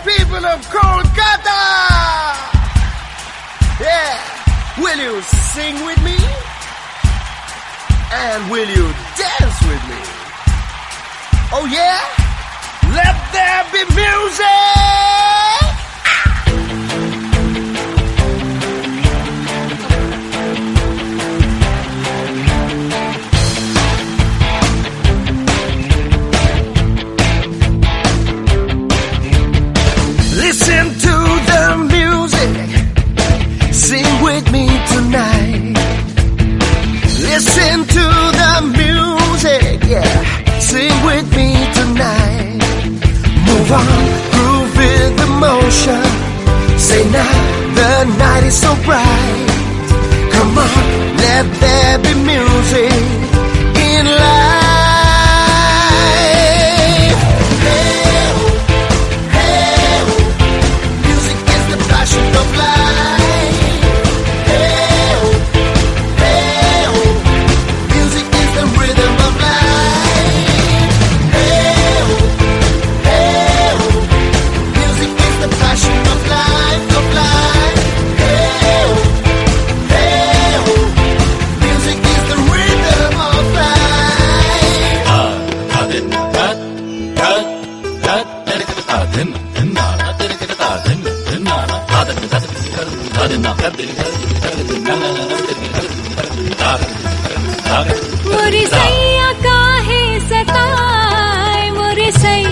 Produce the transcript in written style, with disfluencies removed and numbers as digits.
people of Kolkata! Yeah, will you sing with me? And will you dance with me? Oh yeah? Let there be music! Listen to the music, sing with me tonight. Listen to the music, yeah, sing with me tonight. Move on, groove with emotion. Say now, the night is so bright. Come on, let there be music in life. Of life. Hey, hey, music is the rhythm of life. Hey, hey, music is the passion of life, of life. Hey, hey, music is the rhythm of life. मोरी सैया काहे सताए, मोरी सैया